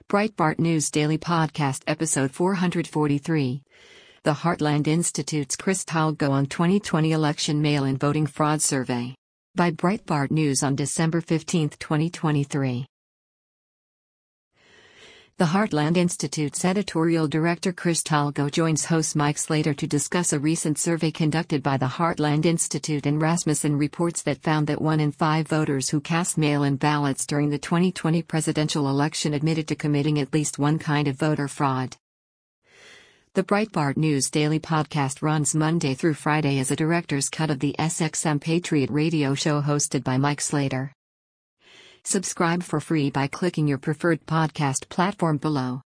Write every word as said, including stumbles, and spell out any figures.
Breitbart News Daily Podcast Episode four forty-three. The Heartland Institute's Chris Talgo on twenty twenty Election Mail-in Voting Fraud Survey. By Breitbart News on December fifteenth, twenty twenty-three. The Heartland Institute's editorial director Chris Talgo joins host Mike Slater to discuss a recent survey conducted by the Heartland Institute, and Rasmussen reports that found that one in five voters who cast mail-in ballots during the twenty twenty presidential election admitted to committing at least one kind of voter fraud. The Breitbart News Daily Podcast runs Monday through Friday as a director's cut of the S X M Patriot radio show hosted by Mike Slater. Subscribe for free by clicking your preferred podcast platform below.